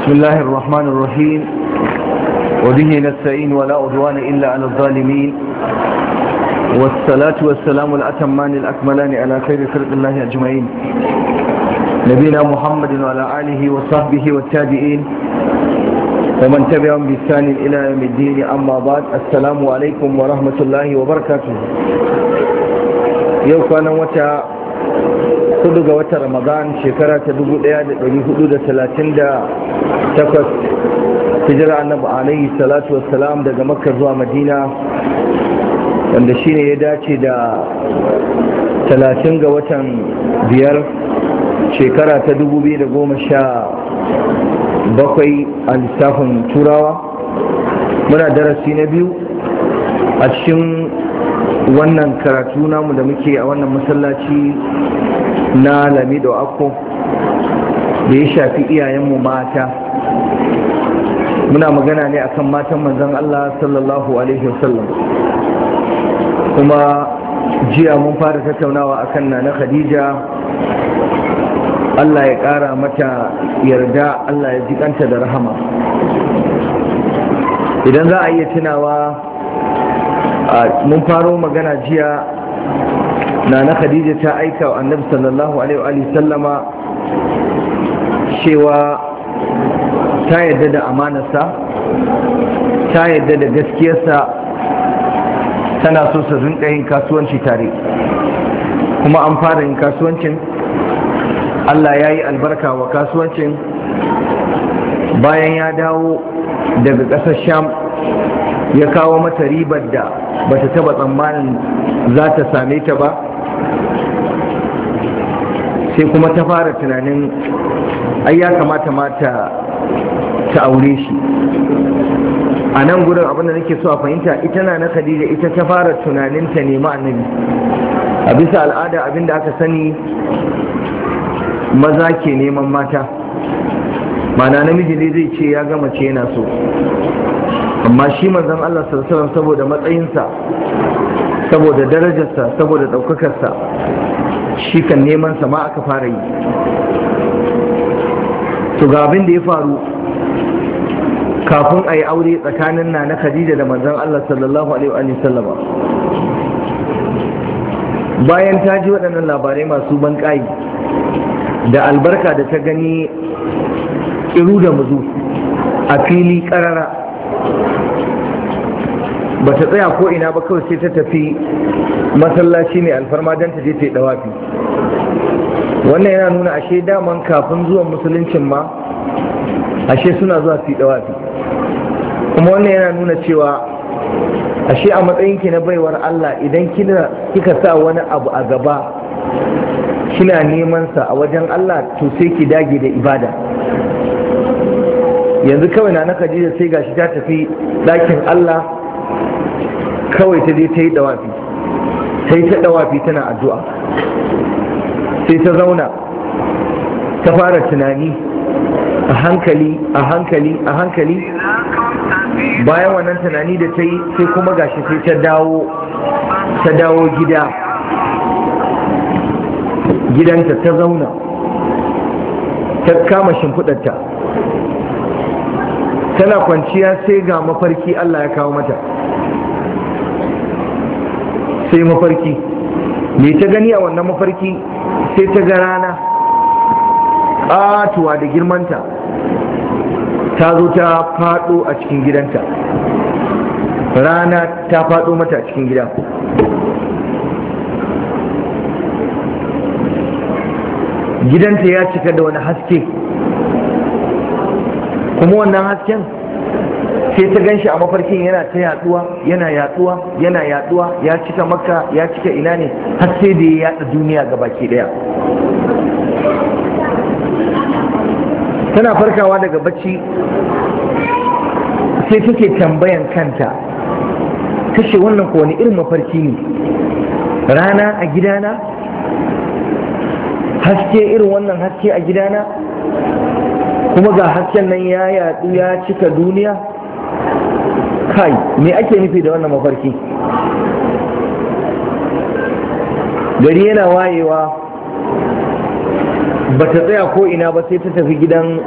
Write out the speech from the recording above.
بسم الله الرحمن الرحيم وبه نستعين ولا عدوان إلا على الظالمين والصلاة والسلام الأتمان الأكملان على خير خلق الله أجمعين نبينا محمد وعلى آله وصحبه والتابعين ومن تبعهم بإحسان إلى يوم الدين أما بعد السلام عليكم ورحمة الله وبركاته يوم كان وتا kudu ga watan ramadan shekara ta 1438 hijira annabi alaihi salatu wassalam daga makka zuwa madina wanda shine ya dace da 30 ga watan biyar shekara ta 2017 a lissafin turawa. Muna darasi na biyu a cikin wannan karatu namu da muke a wannan masallaci na Lamido Akko da ya shafi iyayenmu mata. Muna magana ne akan matan manzon Allah sallallahu alaihi wasallam, kuma jiya mun fara tattaunawa akan Nana Khadija, Allah ya ƙara mata yarda, Allah ya jikanta da rahama. Idan za a iya tunawa, mun faro magana jiya Nana Khadija ta aika wa Annabi sallallahu alaihi wa sallama cewa ta yarda da amanarsa, ta yarda da gaskiyarsa, tana so su rinka yin kasuwanci tare, kuma an fara yin kasuwancin. Allah ya yi albarka wa kasuwancin. Bayan ya dawo daga ƙasar Sham ya kawo mata ribar da bata taba tsammanin za ta same ta ba, sai kuma ta fara tunanin ai ya kamata mata ta aure shi. A nan gudun abinda nake so a fahimta, ita na Khadija ita ta fara tunanin ta nemi annabi. A bisa al'ada abinda aka sani maza ke neman mata, mana namiji ne zai ce ya gama ce yana so, amma shi manzon Allah sallallahu alaihi wasallam saboda matsayinsa, saboda darajarsa, saboda ɗaukakarsa, shi kan neman sa ma aka fara yi. To ga abin da ya faru kafin a yi aure tsakanin Nana Khadija da manzon Allah sallallahu alaihi wasallama. Bayan ta ji waɗannan labarai masu banƙayi da albarka da ta gani ƙiru da muzu a fili ƙarara, ba ta tsaya ko ina ba, kawai sai ta tafi masallaci mai alfarma don ta je ta yi dawafi. Wannan yana nuna ashe daman kafin zuwan musuluncin ma ashe suna zuwa su yi dawafi, kuma wannan yana nuna cewa ashe a matsayinki na baiwar Allah, idan kika sa wani abu a gaba kina neman sa a wajen Allah, to sai ki dage da ibada. Yanzu kawai na Khadija sai gashi ta tafi ɗakin Allah, kawai ta je ta yi dawafi, sai ta dawafi tana addu'a, sai ta zauna ta fara tunani a hankali a hankali a hankali. Bayan wannan tunani da ta yi, sai kuma gashi sai ta dawo gidanta, ta zauna ta kama shimfiɗarta, tana kwanciya sai ga mafarki Allah ya kawo mata. Sai mafarki me ta gani a wannan mafarki? Sai ta ga rana ƙatuwa da girmanta ta zo ta faɗo a cikin gidanta. Rana ta faɗo mata a cikin gida. Gidanta ya cika da wani haske, kuma wannan hasken sai ta gan shi a mafarkin yana ta yaduwa, yana yaduwa, yana yaduwa, ya cika Makka, ya cika ina ne, har sai da ya yada duniya ga baki daya. Tana farkawa daga bacci sai take tambayan kanta, kashe wannan ko wani irin mafarki ne? Rana a gidana, haske irin wannan haske a gidana, kuma ga hasken nan ya yadu ya cika duniya. Kai, me ake nufi da wannan mafarki? Gari yana wayewa, ba ta tsaya ko ina ba sai ta tafi gidan